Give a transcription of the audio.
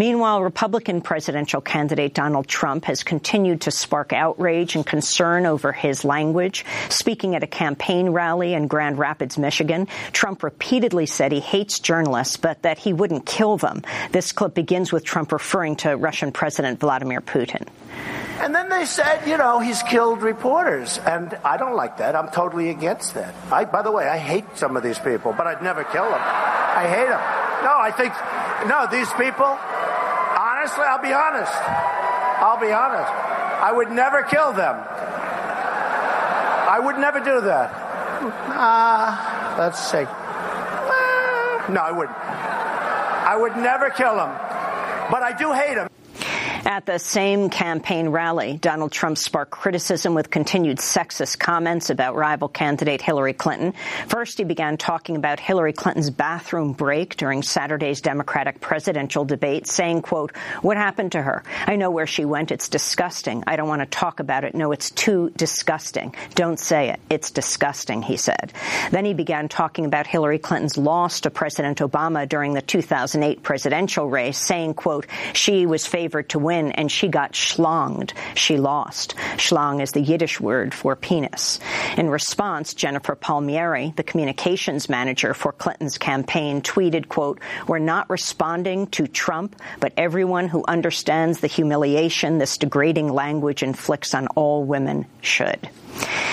Meanwhile, Republican presidential candidate Donald Trump has continued to spark outrage and concern over his language. Speaking at a campaign rally in Grand Rapids, Michigan, Trump repeatedly said he hates journalists, but that he wouldn't kill them. This clip begins with Trump referring to Russian President Vladimir Putin. And then they said, he's killed reporters. And I don't like that. I'm totally against that. By the way, I hate some of these people, but I'd never kill them. I hate them. These people, honestly, I'll be honest. I would never kill them. I would never do that. Let's see. No, I wouldn't. I would never kill them. But I do hate them. At the same campaign rally, Donald Trump sparked criticism with continued sexist comments about rival candidate Hillary Clinton. First, he began talking about Hillary Clinton's bathroom break during Saturday's Democratic presidential debate, saying, quote, "What happened to her? I know where she went. It's disgusting. I don't want to talk about it. No, it's too disgusting. Don't say it. It's disgusting," he said. Then he began talking about Hillary Clinton's loss to President Obama during the 2008 presidential race, saying, quote, "She was favored to win, and she got schlonged. She lost." Schlong is the Yiddish word for penis. In response, Jennifer Palmieri, the communications manager for Clinton's campaign, tweeted, quote, "We're not responding to Trump, but everyone who understands the humiliation this degrading language inflicts on all women should."